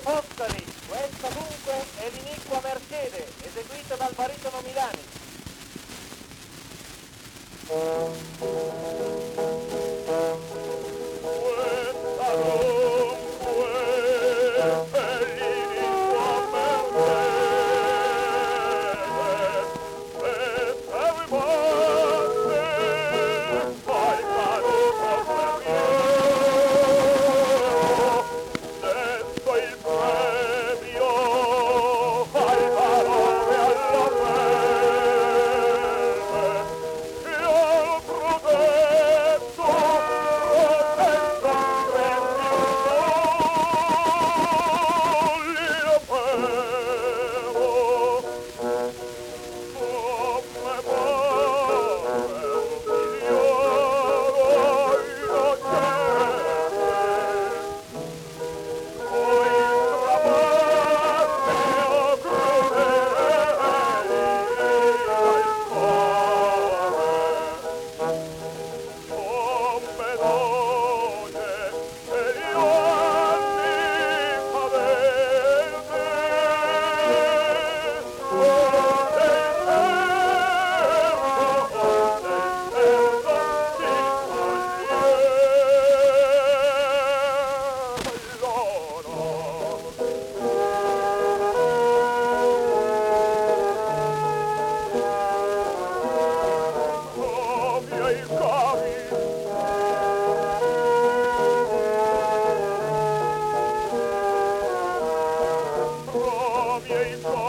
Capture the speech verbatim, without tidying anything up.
Foscari, questa dunque è l'iniqua Mercede, eseguita dal baritono Milani. Questa dunque è l'iniqua Mercede, e se vi batte al caduto premio, detto il premio al valore alla fede e al protetto protetto premio l'io fermo come pare un figliolo innocente. Poi trabatte o crudeli al cuore, come donne e gli anni favente, o del tempo, o del tempo si toglieva loro. Oh, miei cari, oh, miei cari,